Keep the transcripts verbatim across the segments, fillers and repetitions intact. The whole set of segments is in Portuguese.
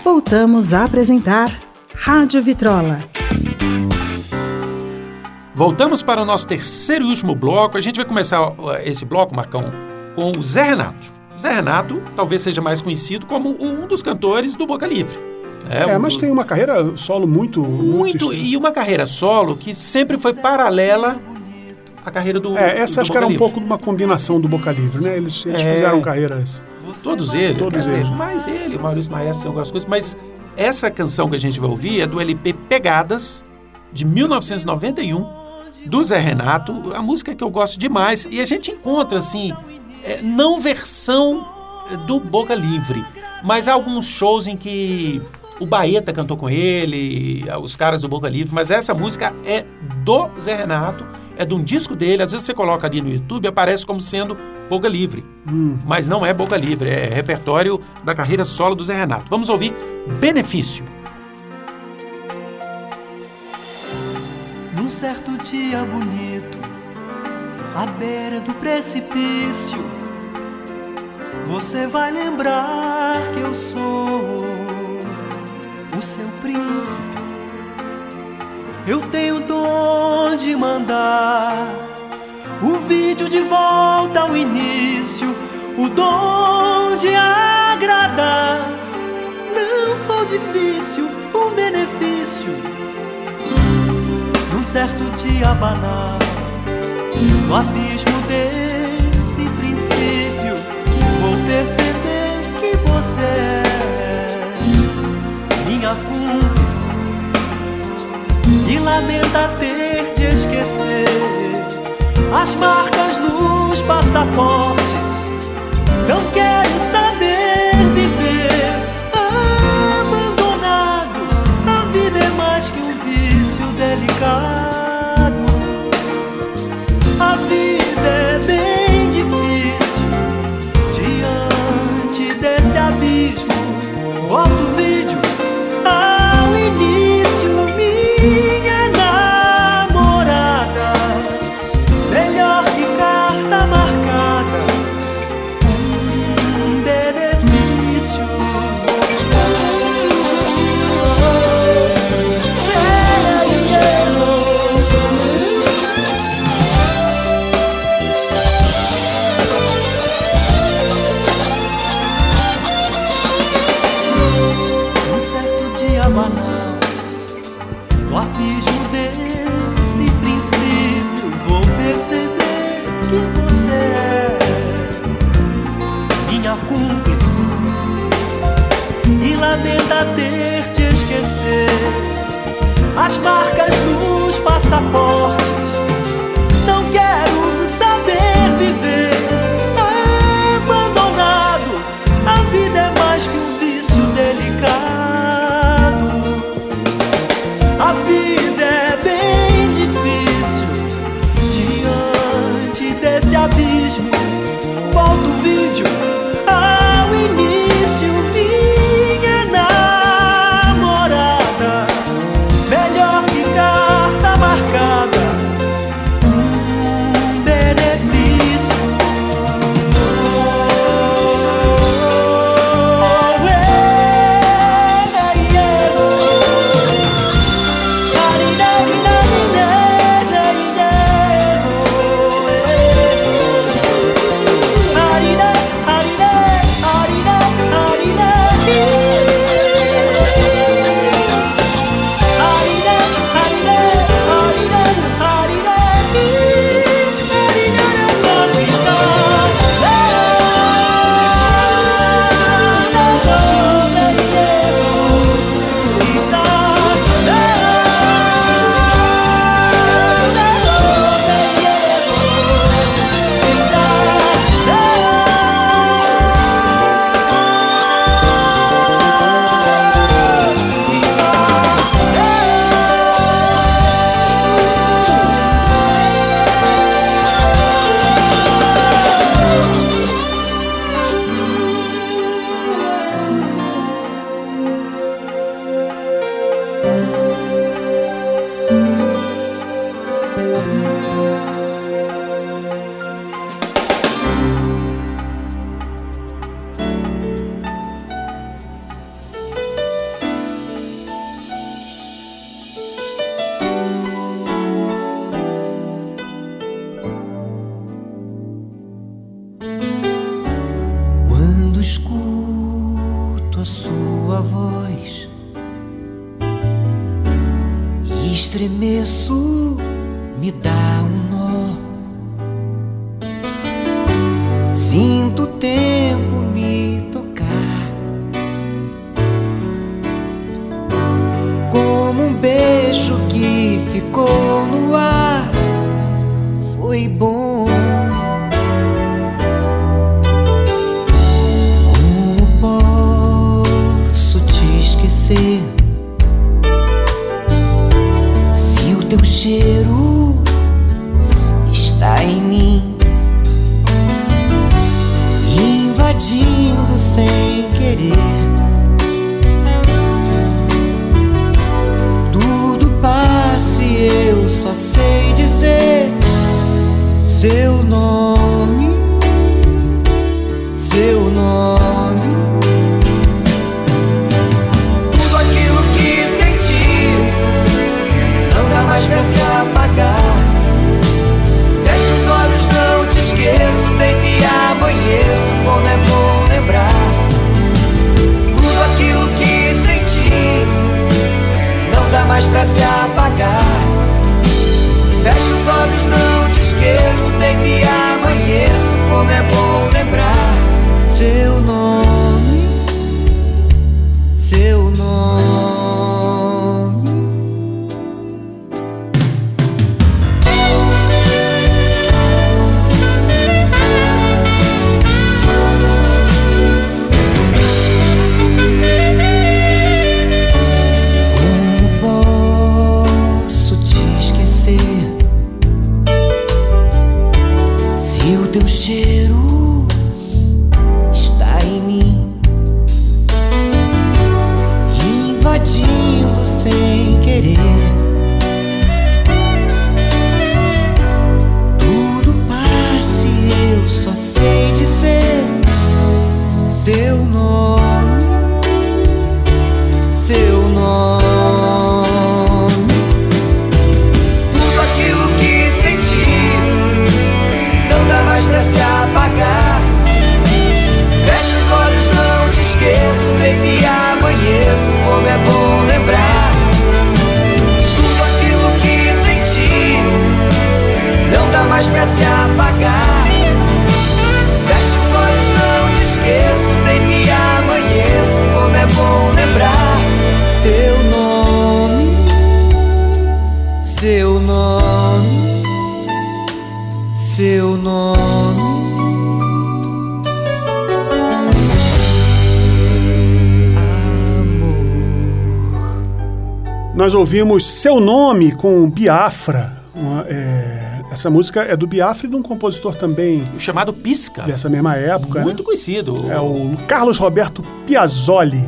Voltamos a apresentar Rádio Vitrola. Voltamos para o nosso terceiro e último bloco. A gente vai começar esse bloco, Marcão, com o Zé Renato. Zé Renato talvez seja mais conhecido como um dos cantores do Boca Livre. É, é um, mas tem uma carreira solo muito... Muito, muito e uma carreira solo que sempre foi paralela à carreira do É, essa do acho Boca que era um Livre. pouco de uma combinação do Boca Livre, né? Eles, eles É. fizeram carreiras... Todos eles, Todos quer dizer, eles. mais ele, o Maurício Maestro tem algumas coisas, mas essa canção que a gente vai ouvir é do L P Pegadas, de mil novecentos e noventa e um, do Zé Renato, a música que eu gosto demais, e a gente encontra, assim, é, não versão do Boca Livre, mas há alguns shows em que o Baeta cantou com ele, os caras do Boca Livre, mas essa música é do Zé Renato, é de um disco dele, às vezes você coloca ali no YouTube, aparece como sendo Boca Livre, hum. mas não é Boca Livre, é repertório da carreira solo do Zé Renato. Vamos ouvir Benefício. Num certo dia bonito, à beira do precipício, você vai lembrar que eu sou o seu príncipe. Eu tenho dom de mandar o vídeo de volta ao início, o dom de agradar. Não sou difícil, um benefício. Num certo dia banal, no abismo desse princípio, vou perceber que você é minha cúmplice e lamenta ter de esquecer as marcas nos passaportes. Não quero saber viver abandonado. A vida é mais que um vício delicado. A vida é bem difícil. Diante desse abismo, volta o vídeo ao início. Minha namorada, melhor que carta marcada, um benefício. Um certo dia banal, no abismo desse princípio, vou perceber que você é minha cúmplice e lamenta ter de esquecer as marcas nos passaportes. Não quero saber viver abandonado. A vida é mais que um vício delicado. A vida é bem difícil. Diante desse abismo, volta o vídeo ao início. Minha namorada, melhor que carta marcada, sua voz e estremeço, me dá um nó. Sinto o tempo me tocar, como um beijo que ficou no ar. Foi bom. Como posso te esquecer se o teu cheiro está em mim, invadindo sem querer? Tudo passa e eu só sei dizer seu nome, seu nome. Tudo aquilo que senti não dá mais pra se apagar. Fecha os olhos, não te esqueço, deito e amanheço, como é bom lembrar. Tudo aquilo que senti não dá mais pra se apagar. Fecha os olhos, não te esqueço, deito e amanheço, como é bom lembrar seu nome, seu nome. Como posso te esquecer se o teu cheiro está em mim, invadindo sem querer? Tudo passa e eu só sei dizer seu nome, seu nome. Tudo aquilo que senti não dá mais pra se apagar. Fecha os olhos, não te esqueço, deito e amanheço, como é bom lembrar. Tudo aquilo que senti não dá mais pra se apagar. Fecha os olhos, não te esqueço, deito e amanheço, como é bom lembrar seu nome, seu nome, seu nome. Nós ouvimos Seu Nome com Biafra. Uma, é, essa música é do Biafra e de um compositor também O chamado Pisca. dessa mesma época. Muito né? conhecido. É o Carlos Roberto Piazzoli,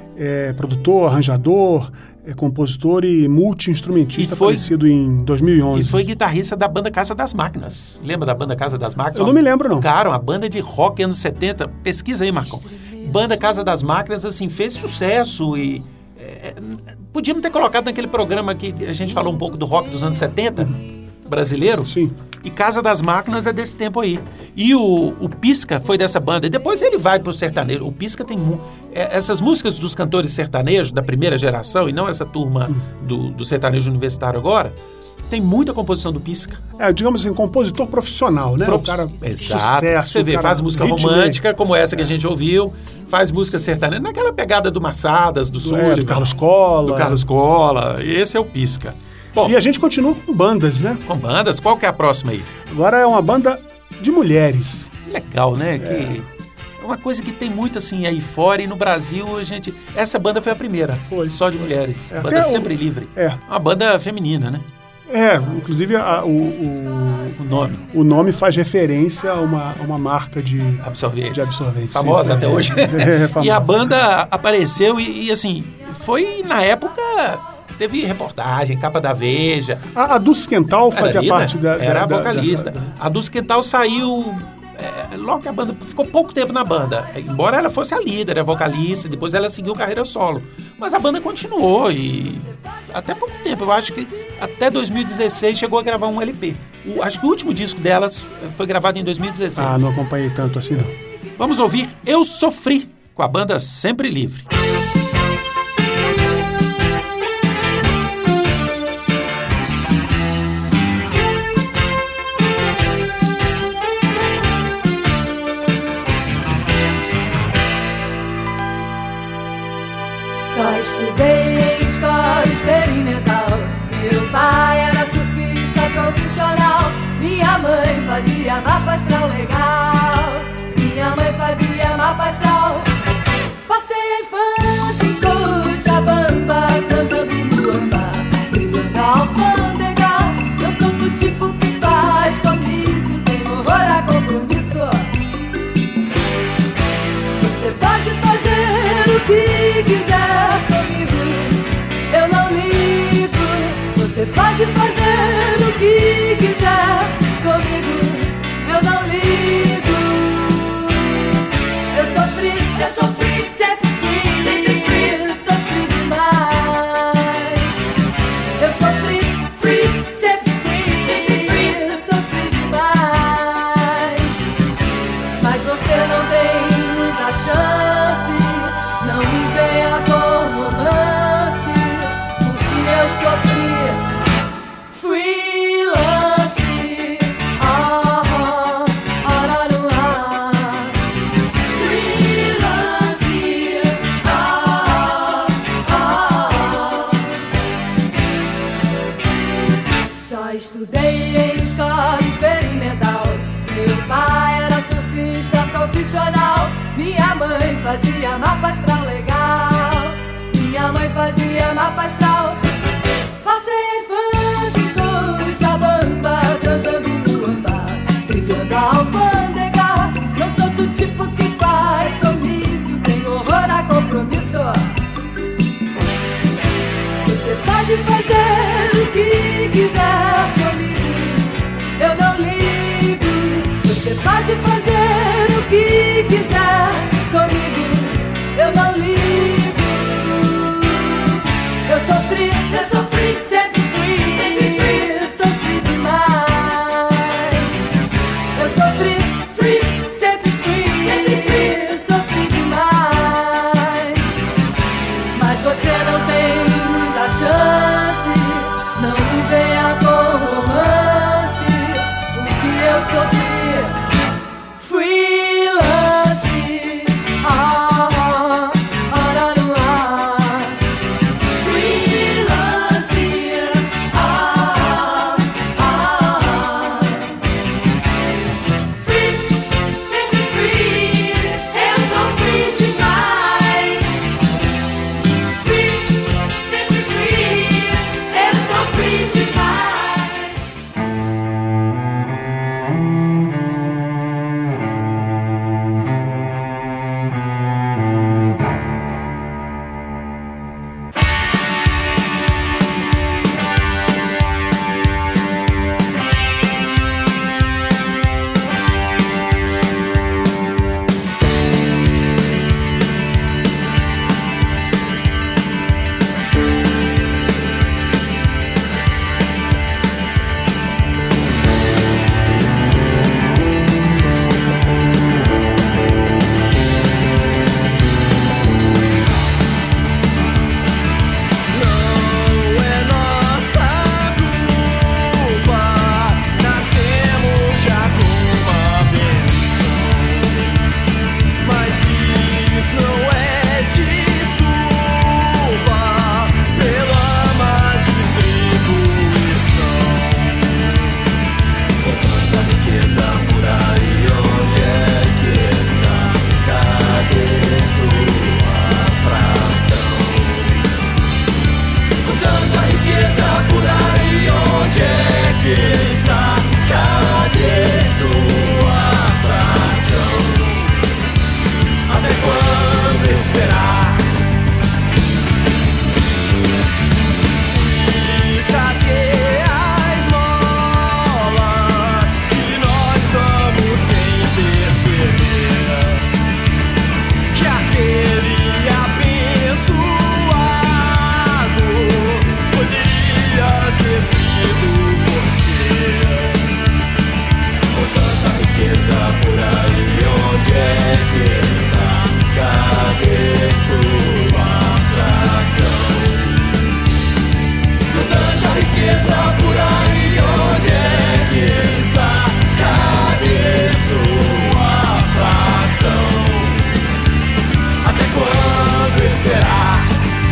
é, produtor, arranjador, é, compositor e multi-instrumentista, E foi- falecido em dois mil e onze. E foi guitarrista da banda Casa das Máquinas. Lembra da banda Casa das Máquinas? Eu não me lembro, não. Cara, uma banda de rock anos setenta. Pesquisa aí, Marcão. Banda Casa das Máquinas, assim, fez sucesso e... é, podíamos ter colocado naquele programa que a gente falou um pouco do rock dos anos setenta, brasileiro. Sim. E Casa das Máquinas é desse tempo aí. E o, o Pisca foi dessa banda. E depois ele vai pro sertanejo. O Pisca tem... mu- é, essas músicas dos cantores sertanejos da primeira geração, e não essa turma do, do sertanejo universitário agora, tem muita composição do Pisca. É, digamos assim, compositor profissional, né? Prof- O cara Exato. sucesso. Você o vê, cara faz música ritmo, romântica, como essa que a gente ouviu, faz música sertaneja, naquela pegada do Massadas, do do, Sul, é, do Carlos Cola. do Carlos Cola. Esse é o Pisca. Bom, E a gente continua com bandas, né? com bandas, qual que é a próxima aí? Agora é uma banda de mulheres. Legal, né? Que é uma coisa que tem muito assim aí fora, e no Brasil a gente... Essa banda foi a primeira, Foi. só de mulheres. É, Banda até o- Sempre Livre. É. Uma banda feminina, né? É, inclusive a- o, o, O nome, o nome faz referência a uma, a uma marca de, Absorventes. de absorvente. Famosa sim. até É, hoje. É, é famosa. E a banda apareceu e, e, assim, foi na época... Teve reportagem, capa da Veja. A, a Dulce Quental Era fazia líder, parte da, da Era a da- vocalista. dessa- A Dulce Quental saiu... é, logo que a banda... Ficou pouco tempo na banda. Embora ela fosse a líder, a vocalista, depois ela seguiu carreira solo. Mas a banda continuou e... Até pouco tempo. Eu acho que até dois mil e dezesseis chegou a gravar um L P. O, acho que o último disco delas foi gravado em dois mil e dezesseis. Ah, não acompanhei tanto assim, não. Vamos ouvir Eu Sofri, com a banda Sempre Livre. Só estudei em escola experimental. Meu pai era surfista profissional. Minha mãe fazia mapa astral legal. Minha mãe fazia mapa astral. Passei a infância em Cochabamba, dançando muamba, brigando a alfândega. Eu sou do tipo que faz comício, tem horror a compromisso. Você pode fazer o que quiser comigo, eu não ligo. Você pode fazer o que quiser comigo, eu não ligo. Eu sofri, eu sofri, sempre fui, sempre fui, sofri demais. Eu sofri, free, sempre fui, sempre fui, sofri demais. Mas você não tem muita chance, não me venha com romance, porque eu sofri. Freelance, ah, ah, araruá. Freelance, ah, ah. Só estudei em escola experimental. Meu pai era surfista profissional. Minha mãe fazia mapa astral legal. Minha mãe fazia mapa astral. Passei a infância em Cochabamba, dançando muamba, brigando a alfândega. Não sou do tipo que faz comício, tem horror a compromisso. Você pode fazer o que quiser comigo, eu não ligo. Você pode fazer o que quiser comigo, eu não ligo. Eu sofri, eu sofri, sempre fui, sempre fui, sofri demais. Eu sofri, free, sempre fui, sempre fui, sofri demais. Mas você não tem muita chance, não me venha com romance, porque eu sofri. Freelance,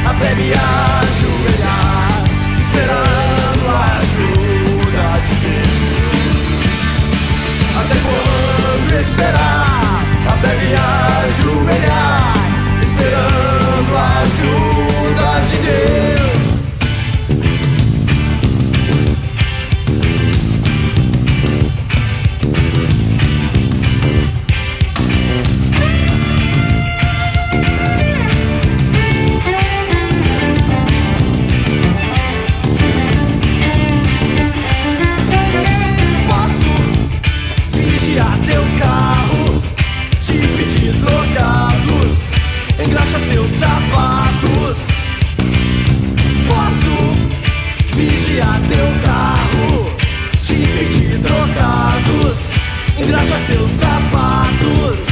até me ajoelhar, esperando a ajuda de Deus. Até quando esperar, até me ajoelhar, esperando a ajuda de Deus. Engraxa seus sapatos. Posso vigiar teu carro, te pedir trocados. Engraxa seus sapatos.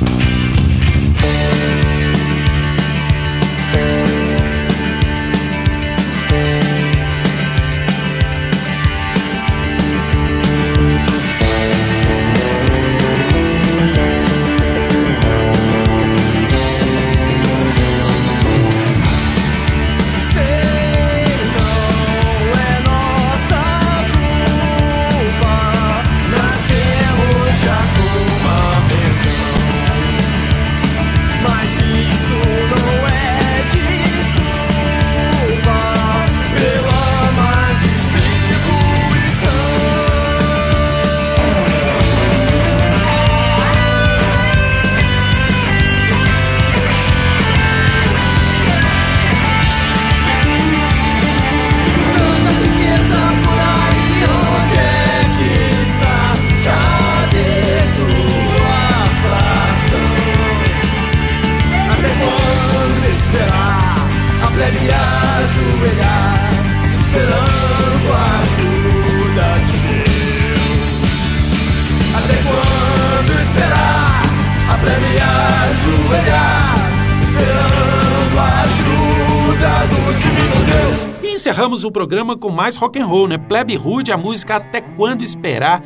Encerramos o programa com mais rock and roll, né? Plebe Rude, a música Até Quando Esperar.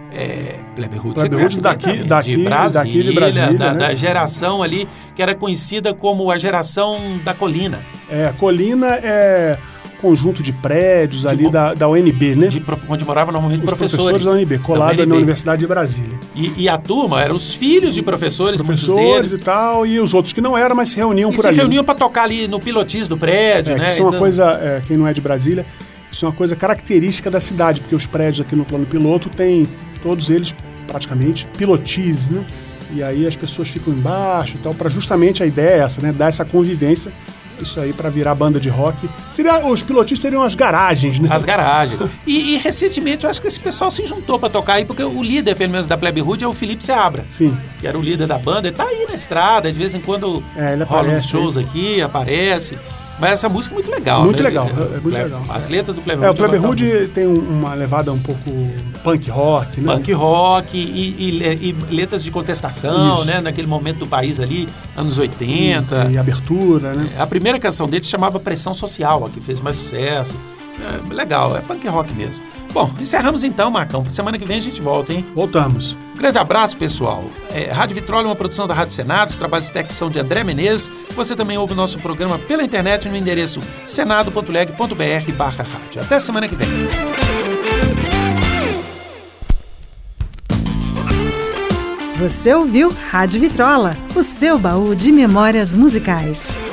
É, Plebe Rude, você conhece daqui, daqui, de Brasília, daqui de Brasília, da, né? da geração ali que era conhecida como a geração da Colina. É, a Colina é conjunto de prédios de ali mo- da, da U N B, né? De, onde moravam normalmente os professores. professores da U N B, colada na Universidade de Brasília. E, e a turma eram os filhos de professores, professores muitos deles. e tal, e os outros que não eram, mas se reuniam e por se ali. se reuniam para tocar ali no pilotis do prédio, é, né? Isso é uma então... coisa, é, quem não é de Brasília, isso é uma coisa característica da cidade, porque os prédios aqui no plano piloto têm, todos eles, praticamente, pilotis, né? E aí as pessoas ficam embaixo e tal, para justamente a ideia é essa, né? Dar essa convivência, isso aí para virar banda de rock. Seria, os pilotis seriam as garagens, né? As garagens. E, e recentemente eu acho que esse pessoal se juntou para tocar aí, porque o líder, pelo menos, da Plebe Rude é o Felipe Seabra. Sim. Que era o líder da banda. Ele tá aí na estrada, de vez em quando é, rola uns shows hein? aqui, aparece. Mas essa música é muito legal. Muito né? legal, é muito Plebe, legal. As letras do Plebe Rude. É, o Plebe Rude tem uma levada um pouco punk rock, né? Punk rock e, e, e letras de contestação, isso. né? Naquele momento do país ali, anos oitenta. E, e abertura, né? A primeira canção dele se chamava Pressão Social, a que fez mais sucesso. É, legal, é punk rock mesmo. Bom, encerramos então, Marcão. Semana que vem a gente volta, hein? Voltamos. Um grande abraço, pessoal. É, Rádio Vitrola é uma produção da Rádio Senado, os trabalhos técnicos são de André Menezes. Você também ouve o nosso programa pela internet no endereço senado ponto leg ponto br barra rádio. Até semana que vem. Você ouviu Rádio Vitrola, o seu baú de memórias musicais.